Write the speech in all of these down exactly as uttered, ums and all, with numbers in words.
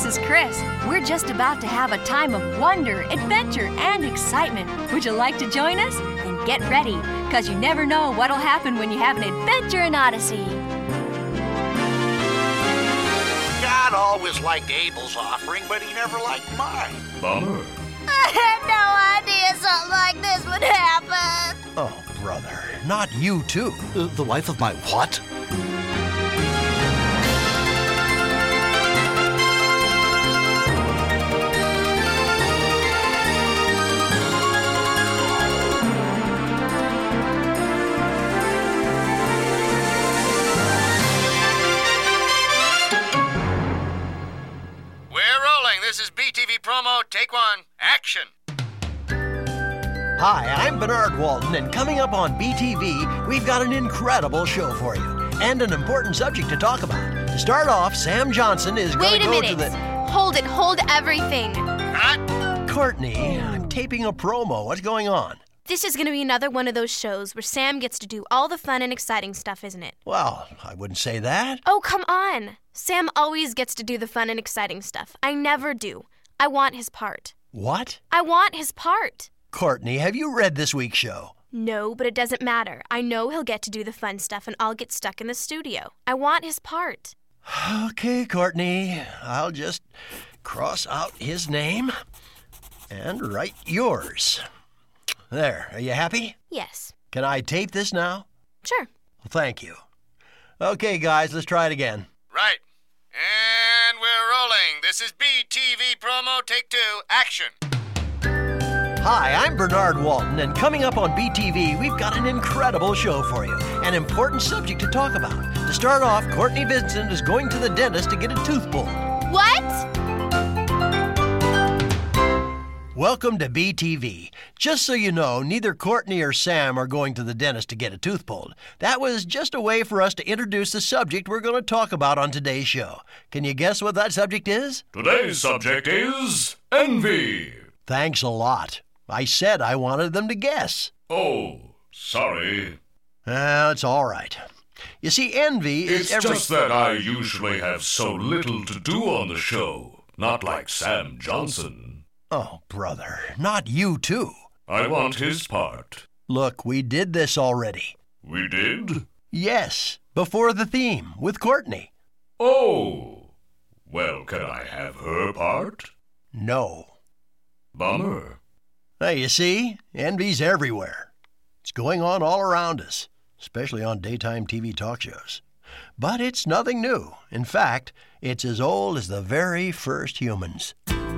is Chris. We're just about to have a time of wonder, adventure, and excitement. Would you like to join us? Then get ready, because you never know what'll happen when you have an adventure in Odyssey. God always liked Abel's offering, but he never liked mine. Bummer. I had no idea something like this would happen. Oh, brother, not you too. Uh, the wife of my what? This is B T V Promo, take one, action. Hi, I'm Bernard Walton, and coming up on B T V, we've got an incredible show for you, and an important subject to talk about. To start off, Sam Johnson is going to go minute. to the... Hold it, hold everything. Cut. Courtney, I'm taping a promo. What's going on? This is going to be another one of those shows where Sam gets to do all the fun and exciting stuff, isn't it? Well, I wouldn't say that. Oh, come on. Sam always gets to do the fun and exciting stuff. I never do. I want his part. What? I want his part. Courtney, have you read this week's show? No, but it doesn't matter. I know he'll get to do the fun stuff and I'll get stuck in the studio. I want his part. Okay, Courtney. I'll just cross out his name and write yours. There, are you happy? Yes. Can I tape this now? Sure. Well, thank you. Okay, guys, let's try it again. Right. And we're rolling. This is B T V Promo, take two, action. Hi, I'm Bernard Walton, and coming up on B T V, we've got an incredible show for you. An important subject to talk about. To start off, Courtney Vincent is going to the dentist to get a tooth pulled. What? Welcome to B T V. Just so you know, neither Courtney or Sam are going to the dentist to get a tooth pulled. That was just a way for us to introduce the subject we're going to talk about on today's show. Can you guess what that subject is? Today's subject is envy. Thanks a lot. I said I wanted them to guess. Oh, sorry. Uh, it's all right. You see, envy is It's every... just that I usually have so little to do on the show. Not like Sam Johnson. Oh, brother, not you too. I want his part. Look, we did this already. We did? Yes, before the theme, with Courtney. Oh. Well, can I have her part? No. Bummer. Hey, you see, envy's everywhere. It's going on all around us, especially on daytime T V talk shows. But it's nothing new. In fact, it's as old as the very first humans.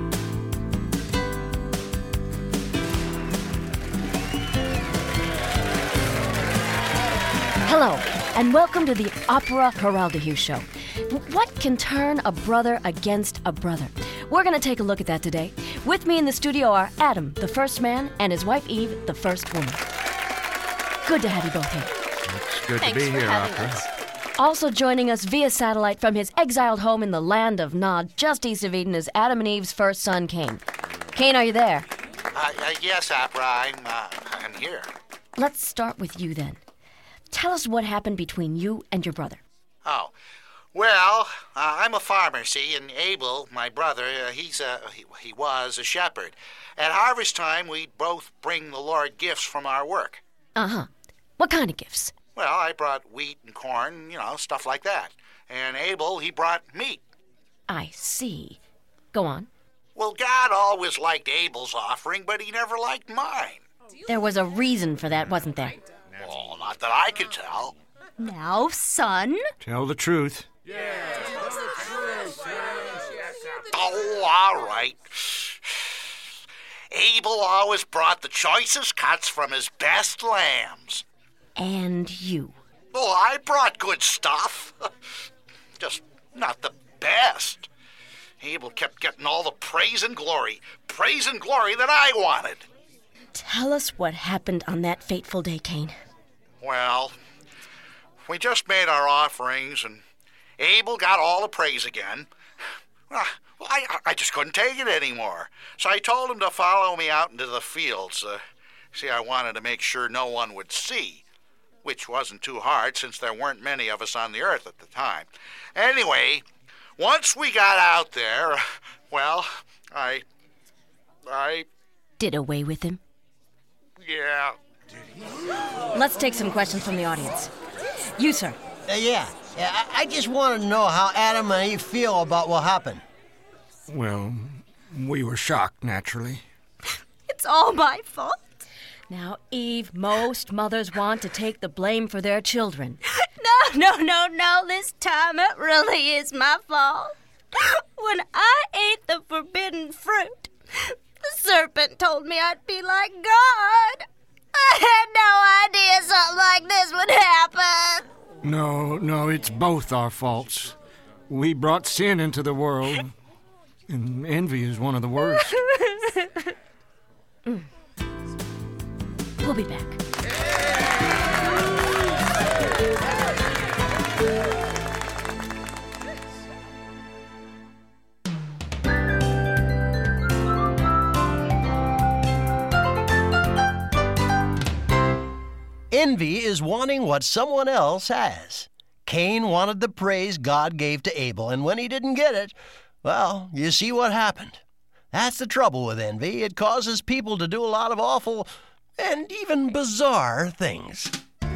Hello, and welcome to the Opera Geraldahue Show. What can turn a brother against a brother? We're going to take a look at that today. With me in the studio are Adam, the first man, and his wife Eve, the first woman. Good to have you both here. It's good Thanks to be for here, having Opera. us. Also joining us via satellite from his exiled home in the land of Nod, just east of Eden, is Adam and Eve's first son, Cain. Cain, are you there? Uh, uh, yes, Opera, I'm, uh, I'm here. Let's start with you then. Tell us what happened between you and your brother. Oh, well, uh, I'm a farmer, see, and Abel, my brother, uh, he's a, he, he was a shepherd. At harvest time, we'd both bring the Lord gifts from our work. Uh-huh. What kind of gifts? Well, I brought wheat and corn, you know, stuff like that. And Abel, he brought meat. I see. Go on. Well, God always liked Abel's offering, but he never liked mine. There was a reason for that, wasn't there? Well, not that I could tell. Now, son. Tell the truth. Oh, all right. Abel always brought the choicest cuts from his best lambs. And you. Oh, I brought good stuff. Just not the best. Abel kept getting all the praise and glory. Praise and glory that I wanted. Tell us what happened on that fateful day, Cain. Well, we just made our offerings, and Abel got all the praise again. Well, I, I just couldn't take it anymore. So I told him to follow me out into the fields. Uh, see, I wanted to make sure no one would see, which wasn't too hard since there weren't many of us on the earth at the time. Anyway, once we got out there, well, I... I... Did away with him? Yeah. Let's take some questions from the audience. You, sir. Uh, yeah, yeah I, I just want to know how Adam and Eve feel about what happened. Well, we were shocked, naturally. It's all my fault. Now, Eve, most mothers want to take the blame for their children. No, no, no, no. This time it really is my fault. When I ate the forbidden fruit, the serpent told me I'd be like God. I had no idea something like this would happen. No, no, it's both our faults. We brought sin into the world, and envy is one of the worst. mm. We'll be back. Envy is wanting what someone else has. Cain wanted the praise God gave to Abel, and when he didn't get it, well, you see what happened. That's the trouble with envy. It causes people to do a lot of awful and even bizarre things.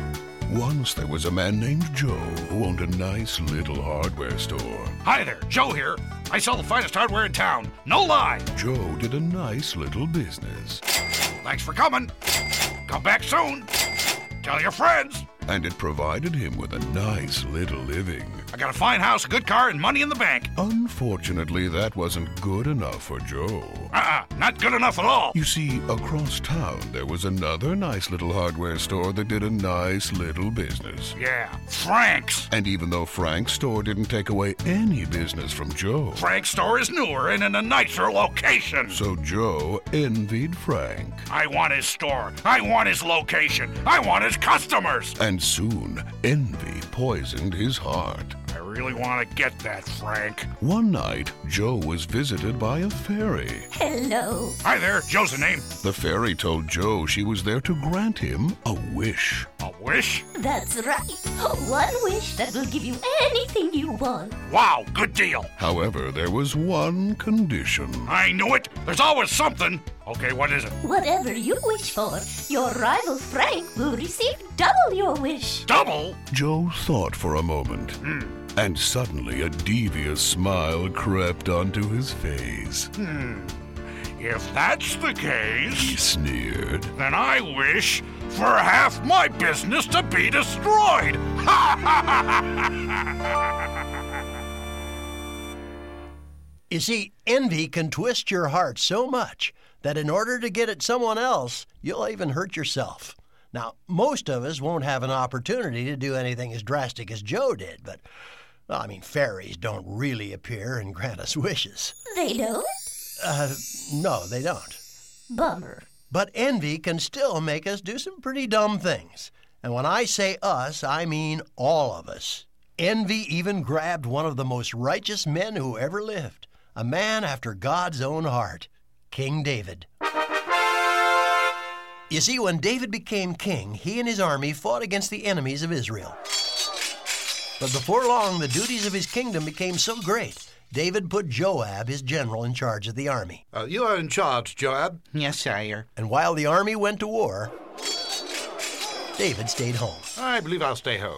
Once there was a man named Joe who owned a nice little hardware store. Hi there, Joe here. I sell the finest hardware in town. No lie. Joe did a nice little business. Thanks for coming. Come back soon. Tell your friends. And it provided him with a nice little living. I got a fine house, a good car, and money in the bank. Unfortunately, that wasn't good enough for Joe. Uh-uh, not good enough at all. You see, across town, there was another nice little hardware store that did a nice little business. Yeah, Frank's. And even though Frank's store didn't take away any business from Joe, Frank's store is newer and in a nicer location. So Joe envied Frank. I want his store. I want his location. I want his customers. And soon, envy poisoned his heart. I really want to get that, Frank. One night, Joe was visited by a fairy. Hello. Hi there, Joe's the name. The fairy told Joe she was there to grant him a wish. A wish? That's right. One wish that will give you anything you want. Wow, good deal. However, there was one condition. I knew it. There's always something. Okay, what is it? Whatever you wish for, your rival Frank will receive double your wish. Double? Joe thought for a moment. Hmm. And suddenly a devious smile crept onto his face. Hmm. If that's the case, he sneered, then I wish for half my business to be destroyed. You see, envy can twist your heart so much that in order to get at someone else, you'll even hurt yourself. Now, most of us won't have an opportunity to do anything as drastic as Joe did, but, well, I mean, fairies don't really appear and grant us wishes. They don't? Uh, no, they don't. Bummer. But envy can still make us do some pretty dumb things. And when I say us, I mean all of us. Envy even grabbed one of the most righteous men who ever lived, a man after God's own heart, King David. You see, when David became king, he and his army fought against the enemies of Israel. But before long, the duties of his kingdom became so great, David put Joab, his general, in charge of the army. Uh, you are in charge, Joab. Yes, sire. And while the army went to war, David stayed home. I believe I'll stay home.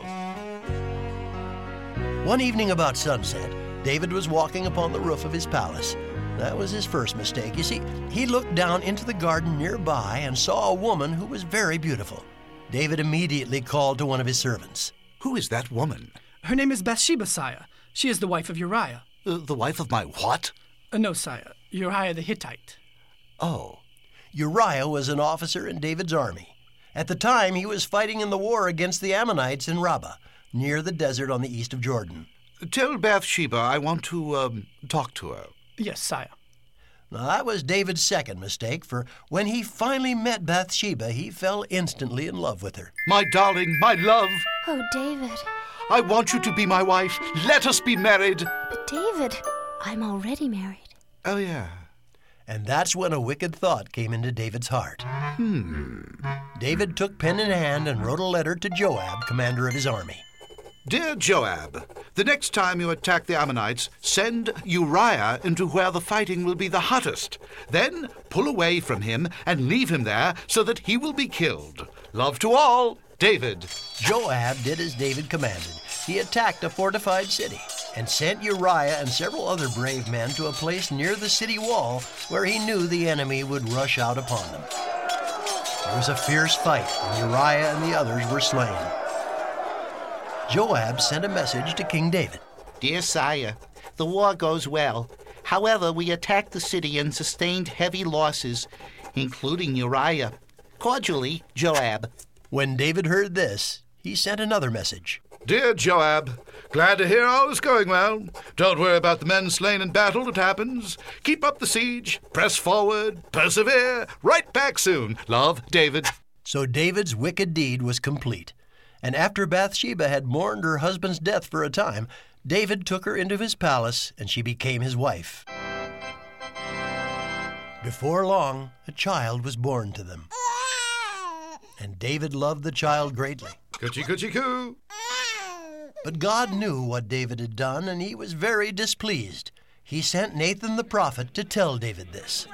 One evening about sunset, David was walking upon the roof of his palace. That was his first mistake. You see, he looked down into the garden nearby and saw a woman who was very beautiful. David immediately called to one of his servants. Who is that woman? Her name is Bathsheba, sire. She is the wife of Uriah. Uh, the wife of my what? Uh, no, sire. Uriah the Hittite. Oh. Uriah was an officer in David's army. At the time, he was fighting in the war against the Ammonites in Rabbah, near the desert on the east of Jordan. Tell Bathsheba I want to um, talk to her. Yes, sire. Now, that was David's second mistake, for when he finally met Bathsheba, he fell instantly in love with her. My darling, my love. Oh, David. I want you to be my wife. Let us be married. But, David, I'm already married. Oh, yeah. And that's when a wicked thought came into David's heart. Hmm. David took pen in hand and wrote a letter to Joab, commander of his army. Dear Joab, the next time you attack the Ammonites, send Uriah into where the fighting will be the hottest. Then pull away from him and leave him there so that he will be killed. Love to all, David. Joab did as David commanded. He attacked a fortified city and sent Uriah and several other brave men to a place near the city wall where he knew the enemy would rush out upon them. There was a fierce fight, and Uriah and the others were slain. Joab sent a message to King David. Dear sire, the war goes well. However, we attacked the city and sustained heavy losses, including Uriah. Cordially, Joab. When David heard this, he sent another message. Dear Joab, glad to hear all is going well. Don't worry about the men slain in battle, it happens. Keep up the siege, press forward, persevere, right back soon. Love, David. So David's wicked deed was complete. And after Bathsheba had mourned her husband's death for a time, David took her into his palace, and she became his wife. Before long, a child was born to them. And David loved the child greatly. Coochie coochie coo. But God knew what David had done, and he was very displeased. He sent Nathan the prophet to tell David this.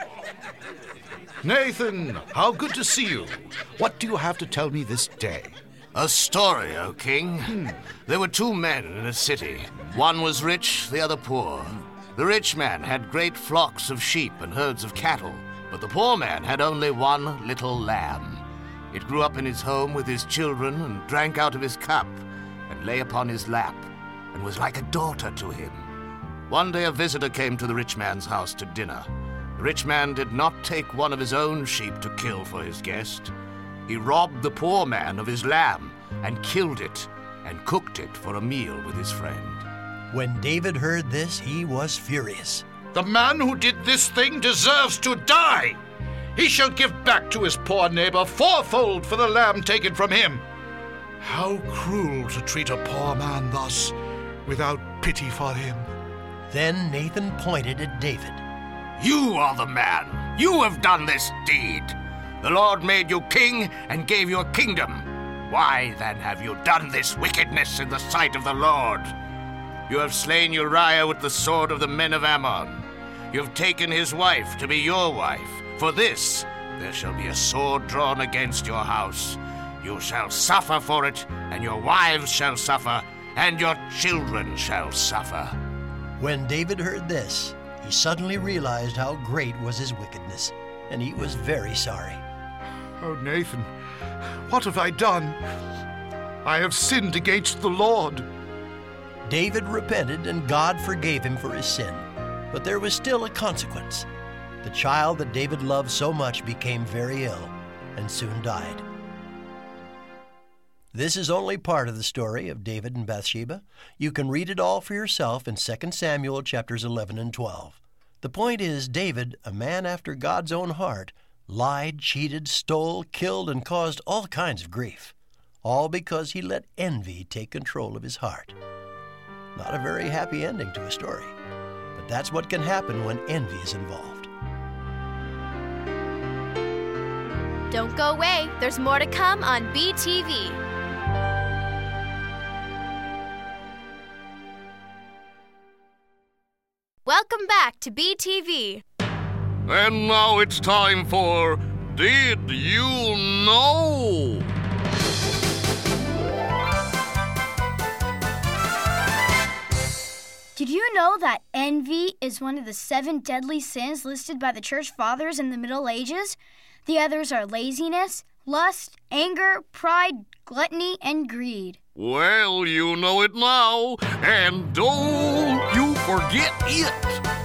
Nathan, how good to see you. What do you have to tell me this day? A story, O king. Hmm. There were two men in a city. One was rich, the other poor. The rich man had great flocks of sheep and herds of cattle, but the poor man had only one little lamb. It grew up in his home with his children and drank out of his cup and lay upon his lap and was like a daughter to him. One day a visitor came to the rich man's house to dinner. The rich man did not take one of his own sheep to kill for his guest. He robbed the poor man of his lamb and killed it and cooked it for a meal with his friend. When David heard this, he was furious. The man who did this thing deserves to die. He shall give back to his poor neighbor fourfold for the lamb taken from him. How cruel to treat a poor man thus, without pity for him. Then Nathan pointed at David. You are the man. You have done this deed. The Lord made you king and gave you a kingdom. Why, then, have you done this wickedness in the sight of the Lord? You have slain Uriah with the sword of the men of Ammon. You have taken his wife to be your wife. For this, there shall be a sword drawn against your house. You shall suffer for it, and your wives shall suffer, and your children shall suffer. When David heard this, he suddenly realized how great was his wickedness, and he was very sorry. Oh, Nathan, what have I done? I have sinned against the Lord. David repented, and God forgave him for his sin. But there was still a consequence. The child that David loved so much became very ill and soon died. This is only part of the story of David and Bathsheba. You can read it all for yourself in Second Samuel chapters eleven and twelve. The point is, David, a man after God's own heart, lied, cheated, stole, killed, and caused all kinds of grief, all because he let envy take control of his heart. Not a very happy ending to a story, but that's what can happen when envy is involved. Don't go away. There's more to come on B T V. Welcome back to B T V. And now it's time for Did You Know? Did you know that envy is one of the seven deadly sins listed by the Church Fathers in the Middle Ages? The others are laziness, lust, anger, pride, gluttony, and greed. Well, you know it now, and don't you forget it.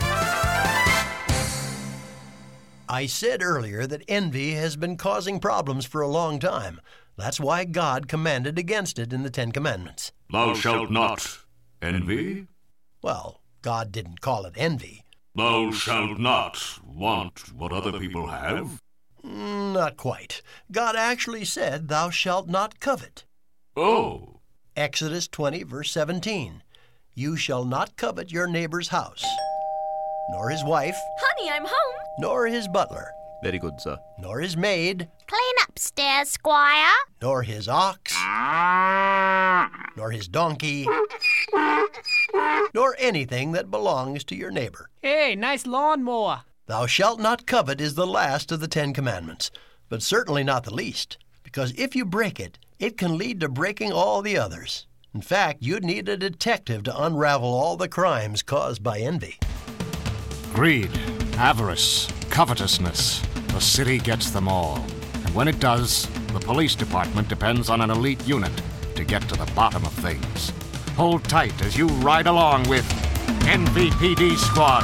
I said earlier that envy has been causing problems for a long time. That's why God commanded against it in the Ten Commandments. Thou shalt not envy? Well, God didn't call it envy. Thou shalt not want what other people have? Not quite. God actually said, thou shalt not covet. Oh. Exodus twenty, verse seventeen. You shall not covet your neighbor's house, nor his wife, Honey, I'm home. nor his butler, Very good, sir. Nor his maid. Clean upstairs, Squire. Nor his ox. Nor his donkey. Nor anything that belongs to your neighbor. Hey, nice lawnmower. Thou shalt not covet is the last of the Ten Commandments, but certainly not the least, because if you break it, it can lead to breaking all the others. In fact, you'd need a detective to unravel all the crimes caused by envy. Greed, avarice, covetousness. The city gets them all. And when it does, the police department depends on an elite unit to get to the bottom of things. Hold tight as you ride along with N V P D Squad.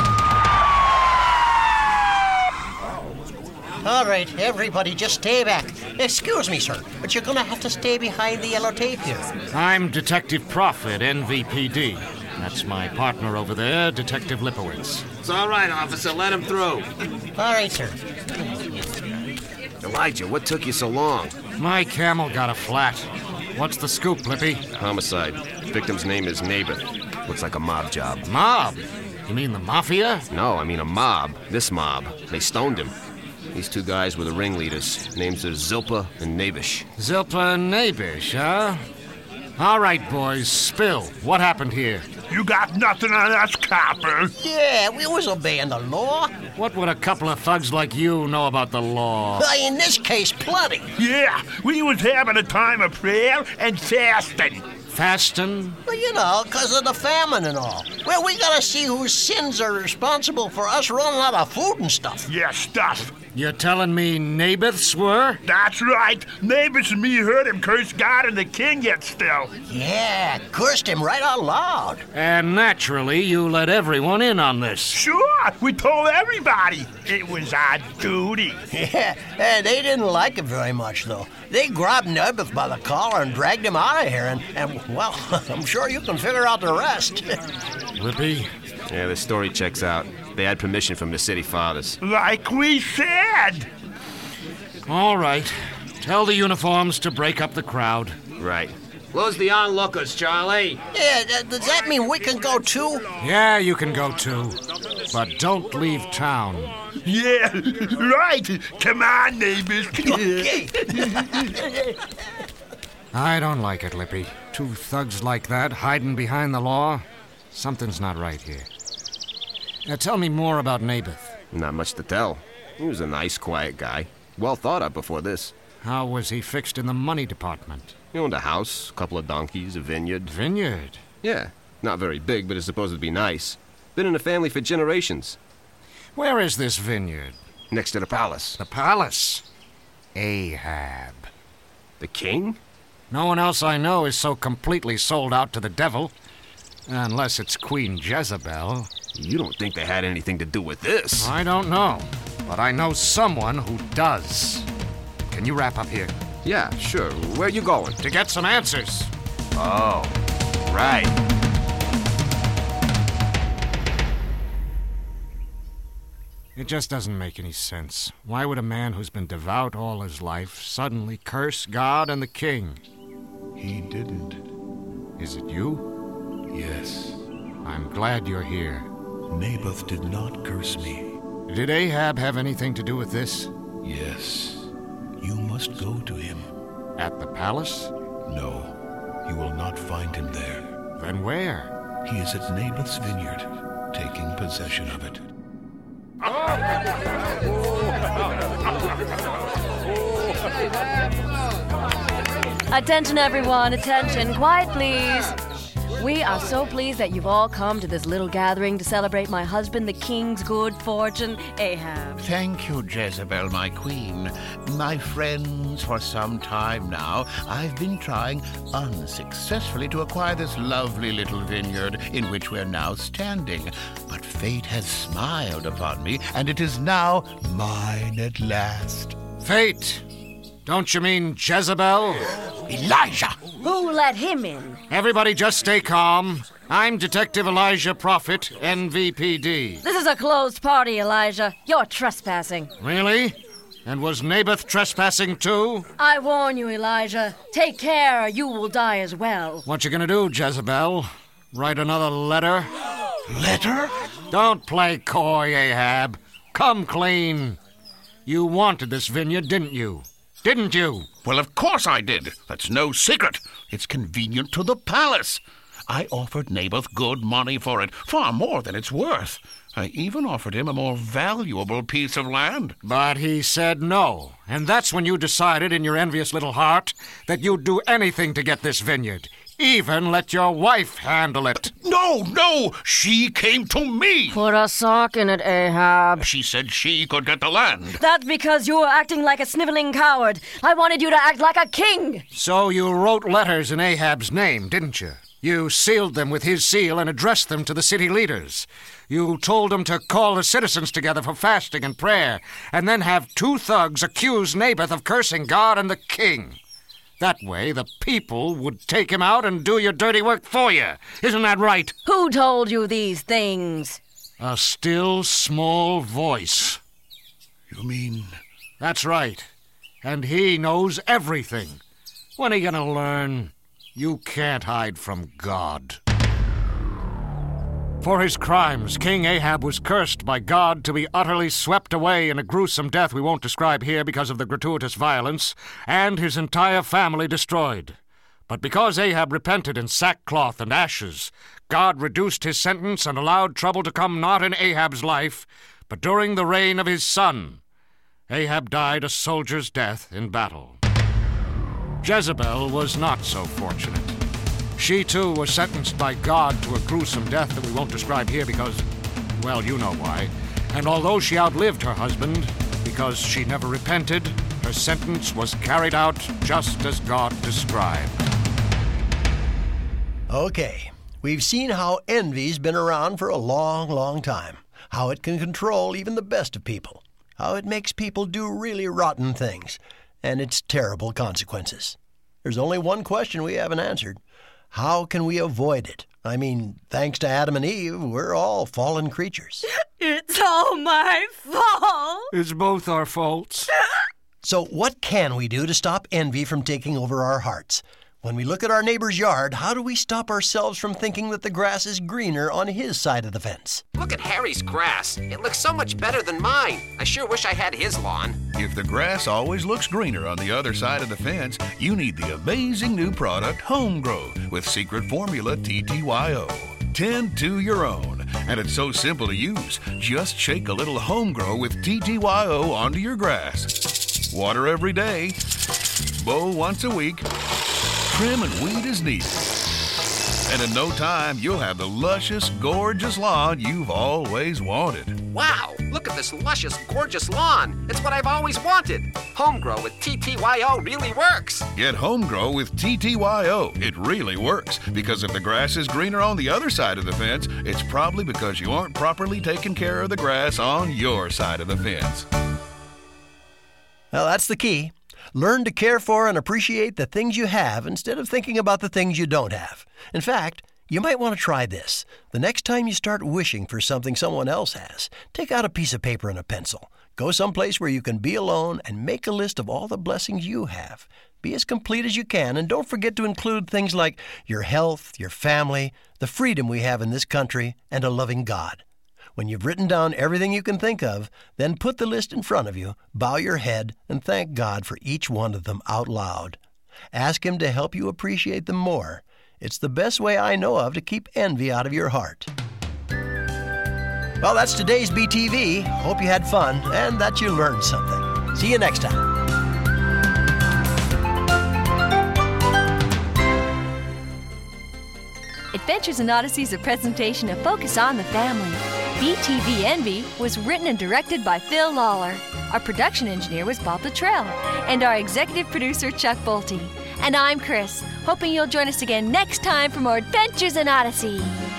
All right, everybody, just stay back. Excuse me, sir, but you're going to have to stay behind the yellow tape here. I'm Detective Prophet, N V P D. That's my partner over there, Detective Lipowitz. It's all right, officer. Let him through. All right, sir. Elijah, what took you so long? My camel got a flat. What's the scoop, Lippy? Homicide. Victim's name is Naboth. Looks like a mob job. Mob? You mean the mafia? No, I mean a mob. This mob. They stoned him. These two guys were the ringleaders. Names are Zilpa and Nabish. Zilpa and Nabish, huh? All right, boys, spill. What happened here? You got nothing on us, copper. Yeah, we was obeying the law. What would a couple of thugs like you know about the law? Uh, in this case, plenty. Yeah, we was having a time of prayer and fasting. Fasting? Well, you know, because of the famine and all. Well, we gotta see whose sins are responsible for us running out of food and stuff. Yeah, stuff. You're telling me Naboth's were? That's right. Neighbors and me heard him curse God and the king yet still. Yeah, cursed him right out loud. And naturally, you let everyone in on this. Sure, we told everybody. It was our duty. Yeah, and they didn't like it very much, though. They grabbed Naboth by the collar and dragged him out of here, and, and well, I'm sure you can figure out the rest. Lippy? Yeah, the story checks out. They had permission from the city fathers. Like we said. All right. Tell the uniforms to break up the crowd. Right. Close the onlookers, Charlie. Yeah, th- does that mean we can go too? Yeah, you can go too. But don't leave town. Yeah, right. Come on, neighbors. Okay. I don't like it, Lippy. Two thugs like that hiding behind the law. Something's not right here. Now tell me more about Naboth. Not much to tell. He was a nice, quiet guy. Well thought of before this. How was he fixed in the money department? He owned a house, a couple of donkeys, a vineyard. Vineyard? Yeah. Not very big, but it's supposed to be nice. Been in the family for generations. Where is this vineyard? Next to the palace. The palace? Ahab. The king? No one else I know is so completely sold out to the devil. Unless it's Queen Jezebel. You don't think they had anything to do with this? I don't know. But I know someone who does. Can you wrap up here? Yeah, sure. Where you going? To get some answers. Oh, right. It just doesn't make any sense. Why would a man who's been devout all his life suddenly curse God and the king? He didn't. Is it you? Yes. I'm glad you're here. Naboth did not curse me. Did Ahab have anything to do with this? Yes. You must go to him. At the palace? No. You will not find him there. Then where? He is at Naboth's vineyard, taking possession of it. Attention, everyone. Attention. Quiet, please. We are so pleased that you've all come to this little gathering to celebrate my husband, the king's good fortune, Ahab. Thank you, Jezebel, my queen. My friends, for some time now, I've been trying unsuccessfully to acquire this lovely little vineyard in which we're now standing. But fate has smiled upon me, and it is now mine at last. Fate? Don't you mean Jezebel? Elijah! Who let him in? Everybody just stay calm. I'm Detective Elijah Prophet, N V P D. This is a closed party, Elijah. You're trespassing. Really? And was Naboth trespassing too? I warn you, Elijah. Take care or you will die as well. What you gonna do, Jezebel? Write another letter? Letter? Don't play coy, Ahab. Come clean. You wanted this vineyard, didn't you? Didn't you? Well, of course I did. That's no secret. It's convenient to the palace. I offered Naboth good money for it, far more than it's worth. I even offered him a more valuable piece of land. But he said no, and that's when you decided in your envious little heart that you'd do anything to get this vineyard. Even let your wife handle it. No, no! She came to me! Put a sock in it, Ahab. She said she could get the land. That's because you were acting like a sniveling coward. I wanted you to act like a king. So you wrote letters in Ahab's name, didn't you? You sealed them with his seal and addressed them to the city leaders. You told them to call the citizens together for fasting and prayer, and then have two thugs accuse Naboth of cursing God and the king. That way, the people would take him out and do your dirty work for you. Isn't that right? Who told you these things? A still, small voice. You mean... That's right. And he knows everything. When are you gonna learn? You can't hide from God. For his crimes, King Ahab was cursed by God to be utterly swept away in a gruesome death we won't describe here because of the gratuitous violence, and his entire family destroyed. But because Ahab repented in sackcloth and ashes, God reduced his sentence and allowed trouble to come not in Ahab's life, but during the reign of his son. Ahab died a soldier's death in battle. Jezebel was not so fortunate. She, too, was sentenced by God to a gruesome death that we won't describe here because, well, you know why. And although she outlived her husband, because she never repented, her sentence was carried out just as God described. Okay, we've seen how envy's been around for a long, long time. How it can control even the best of people. How it makes people do really rotten things. And its terrible consequences. There's only one question we haven't answered. How can we avoid it? I mean, thanks to Adam and Eve, we're all fallen creatures. It's all my fault. It's both our faults. So what can we do to stop envy from taking over our hearts? When we look at our neighbor's yard, how do we stop ourselves from thinking that the grass is greener on his side of the fence? Look at Harry's grass. It looks so much better than mine. I sure wish I had his lawn. If the grass always looks greener on the other side of the fence, you need the amazing new product Home Grow with secret formula T T Y O. Tend to your own. And it's so simple to use. Just shake a little Home Grow with T T Y O onto your grass. Water every day. Mow once a week. Trim and weed as needed. And in no time, you'll have the luscious, gorgeous lawn you've always wanted. Wow, look at this luscious, gorgeous lawn. It's what I've always wanted. Home Grow with T T Y O really works. Get Home Grow with T T Y O. It really works, because if the grass is greener on the other side of the fence, it's probably because you aren't properly taking care of the grass on your side of the fence. Well, that's the key. Learn to care for and appreciate the things you have instead of thinking about the things you don't have. In fact, you might want to try this. The next time you start wishing for something someone else has, take out a piece of paper and a pencil. Go someplace where you can be alone and make a list of all the blessings you have. Be as complete as you can, and don't forget to include things like your health, your family, the freedom we have in this country, and a loving God. When you've written down everything you can think of, then put the list in front of you, bow your head, and thank God for each one of them out loud. Ask Him to help you appreciate them more. It's the best way I know of to keep envy out of your heart. Well, that's today's B T V. Hope you had fun and that you learned something. See you next time. Adventures in Odyssey is a presentation of Focus on the Family. B T V Envy was written and directed by Phil Lawler. Our production engineer was Bob Luttrell, and our executive producer, Chuck Bolte. And I'm Chris, hoping you'll join us again next time for more Adventures in Odyssey.